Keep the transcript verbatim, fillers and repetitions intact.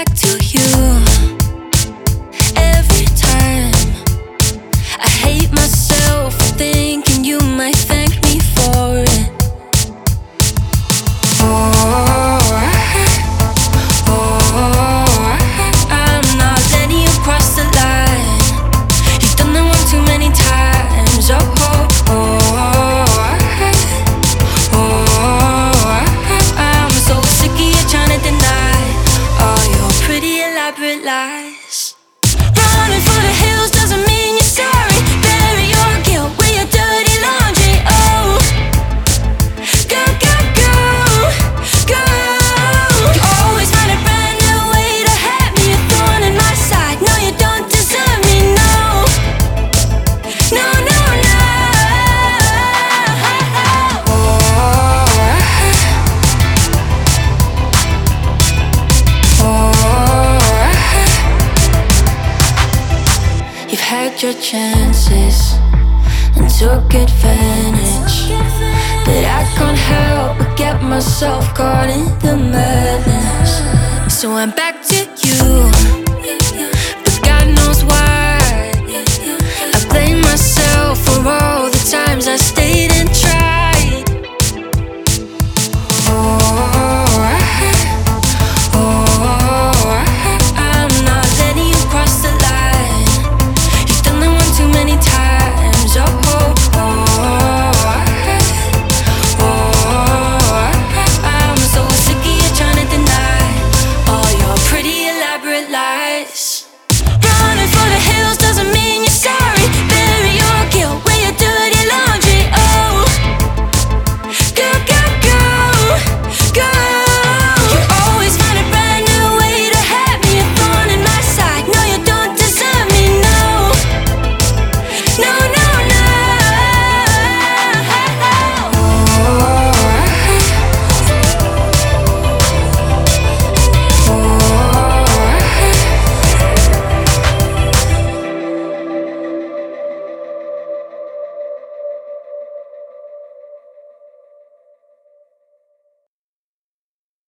back to you every time. I hate myself for thinking you might thank me for it. Oh, oh, I'm not letting you cross the line. You've done that one too many times. Oh, oh, oh, oh, I'm so sick of you trying to deny all your pretty elaborate lies. Running for the hills doesn't mean you're sorry. Bury your guilt with your dirty laundry. Oh, go, go, go, go. You always find a brand new way to hurt me. A thorn in my side. No, you don't deserve me. No, no, no, no. Oh, oh. You've had your chances and took advantage, but I can't help but get myself caught in the madness. So I'm back to you